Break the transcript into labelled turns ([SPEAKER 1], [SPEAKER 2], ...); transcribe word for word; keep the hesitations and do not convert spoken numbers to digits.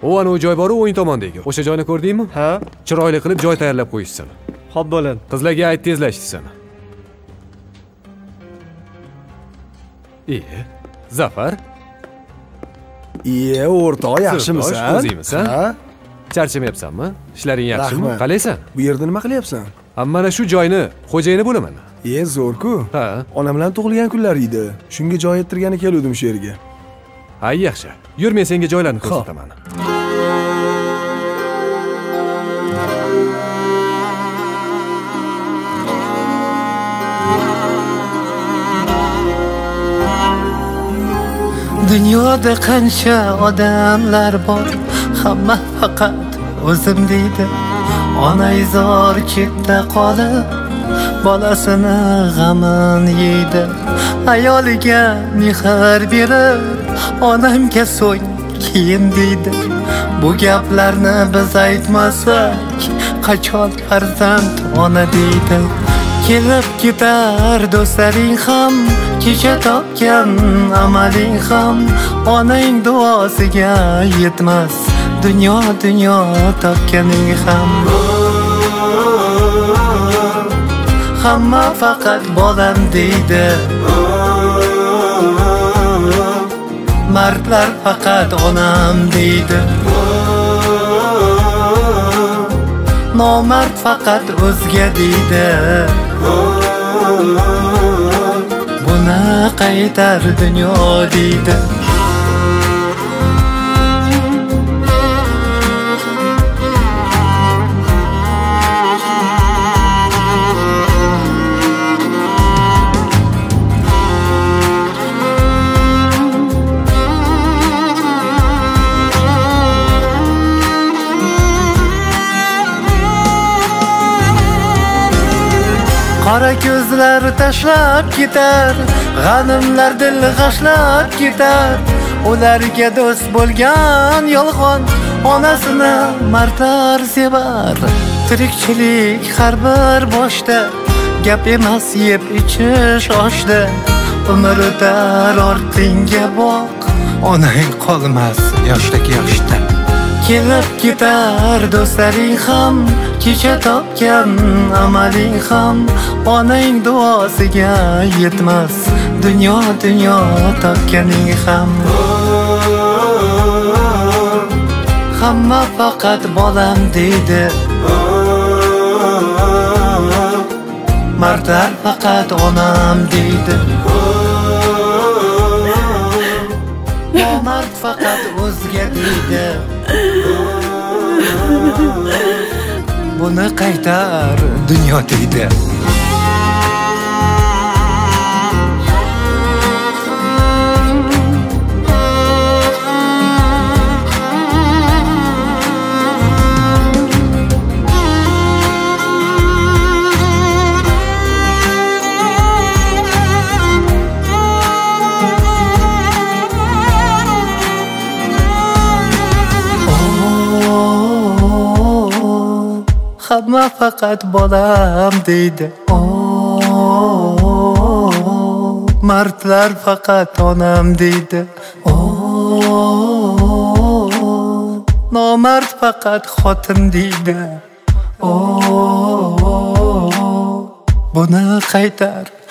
[SPEAKER 1] O ana joy bor-u o'ng tomondagi. O'sha joyni ko'rdingmi?
[SPEAKER 2] Ha?
[SPEAKER 1] Chiroyli qilib joy tayyorlab qo'yishsin.
[SPEAKER 2] Xo'p bo'ladi.
[SPEAKER 1] Qizlarga ayt tezlashsin. E, Zafar?
[SPEAKER 3] Iye, o'rtoq, yaxshimisan?
[SPEAKER 1] O'zingmisan? Ha? Charchamayapsanmi? Ishlaring yaxshimi? Qalaysan?
[SPEAKER 3] Bu yerda nima qilyapsan?
[SPEAKER 1] Ha, mana shu joyni xo'jayini bo'laman.
[SPEAKER 3] Iye, zo'r-ku.
[SPEAKER 1] Ha.
[SPEAKER 3] Onam bilan tug'ilgan kunlar edi. Shunga joy ettirgani keldim shu yerga.
[SPEAKER 1] Ha, yaxshi. Yur, men senga joylarni ko'rsataman.
[SPEAKER 4] Dunyoda qancha odamlar bor, hamma faqat o'zim deydi. Ona izor chetda qolib, bolasini g'amin yeydi. Ayoliga mehr berib, onamga so'ng keyin deydi. Bu gaplarni biz aytmasak, qachon farzand ona deydi. Kelib ketar do'stlaring ham, kecha topgan amaling ham, onang duosiga yetmas, dunyo dunyo topganing ham. Hamma faqat bolam deydi, mardlar faqat onam deydi. Nomard faqat o'zga deydi. Buni qaytar dunyo deydi. Qora ko'zlar tashlab ketar, g'animlar dil g'ashlab ketar. Ularga do'st bo'lgan yolg'on, onasini mardlar sevar. Tirikchilik har bir boshda, gap emas yeb ichish oshda. Umr o'tar ortingga boq, onang qolmas yoshdagi yoshda. Kelib ketar do'stlaring ham, kecha topgan amaling ham, onang duosiga yetmas, dunyo dunyo topganing ham. Hamma faqat bolam deydi, mardlar faqat onam deydi. Nomard faqat o'zga deydi. Buni qaytar dunyo deydi. Hamma faqat bolam deydi. Mardlar faqat onam deydi. Nomard faqat xotin deydi. Buni qaytar